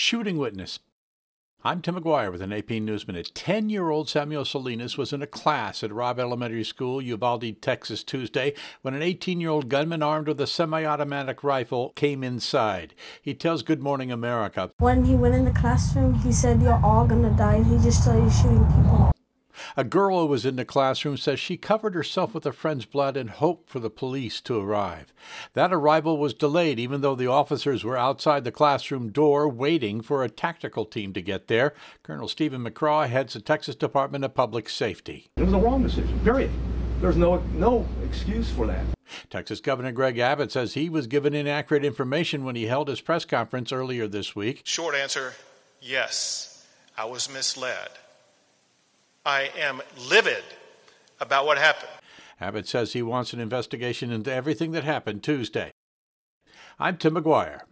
Shooting witness. I'm Tim McGuire with an AP News Minute. 10-year-old Samuel Salinas was in a class at Robb Elementary School, Uvalde, Texas, Tuesday, when an 18-year-old gunman armed with a semi-automatic rifle came inside. He tells Good Morning America. When he went in the classroom, he said, "You're all gonna die," and he just started shooting people. A girl who was in the classroom says she covered herself with a friend's blood and hoped for the police to arrive. That arrival was delayed, even though the officers were outside the classroom door waiting for a tactical team to get there. Colonel Stephen McCraw heads the Texas Department of Public Safety. It was a wrong decision, period. There's no excuse for that. Texas Governor Greg Abbott says he was given inaccurate information when he held his press conference earlier this week. Short answer, yes, I was misled. I am livid about what happened. Abbott says he wants an investigation into everything that happened Tuesday. I'm Tim McGuire.